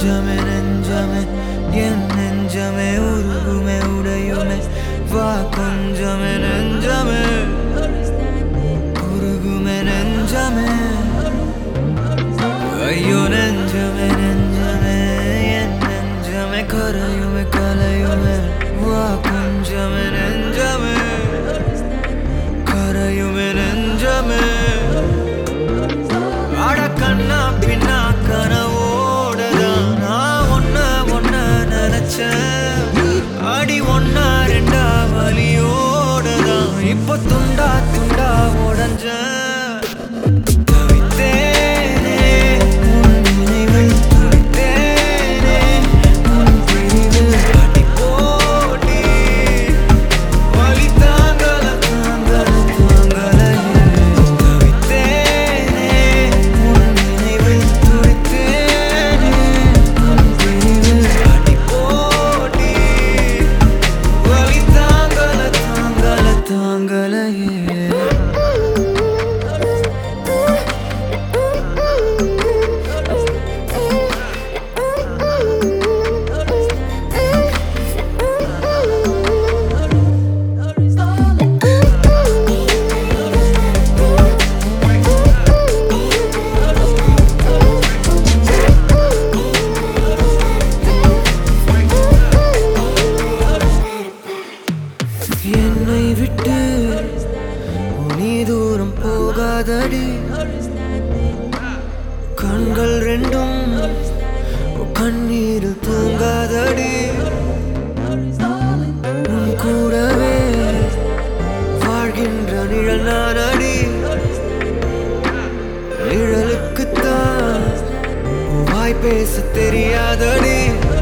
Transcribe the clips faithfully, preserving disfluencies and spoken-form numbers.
நெஞ்சமே நெஞ்சமே என் நெஞ்சமே உருகுமே உடையுமே வா கொஞ்சமே நெஞ்சமே உருகுமே நெஞ்சமே ஐயோ நெஞ்சமே நெஞ்சமே என் நெஞ்சமே கரையுமே கலையுமே வா கொஞ்சமே நெஞ்சமே கரையுமே நெஞ்சமே அட கண்ணா பின்னா கனவோடதான் நான் ஒன்ன ஒன்ன நினைச்சேன் அடி ஒன்னா ரெண்டா வலியோடதான் இப்ப துண்டா துண்டா உடஞ்சேன் என்னை விட்டு நீ தூரம் போகாதடி கண்கள் ரெண்டும் கண்ணீரில் தூங்காதடி உன் கூடவே வாழ்கின்ற நிழல் நானடி நிழலுக்குத்தான் வாய் பேச தெரியாதடி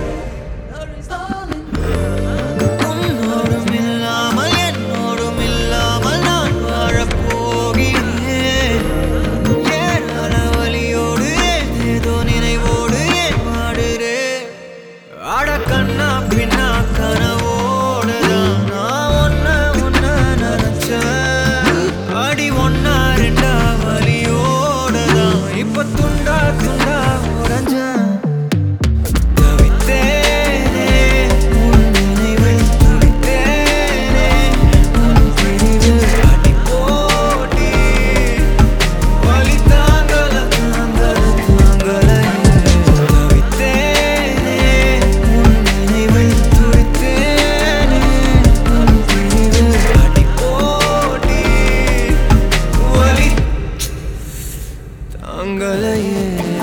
கண்ணா பின்னா கனவோடதான் நான் ஒன்ன ஒன்ன நினைச்சேன் அடி ஒன்னா ரெண்டா வலியோடதான் இப்ப துண்டா துண்டா உடஞ்சேன் தவித்தேனே உன் நினைவில் துடித்தேனே உன் பிரிவில் அடி போட்டி வலி தாங்கல தாங்கல தாங்கல தாங்கலையே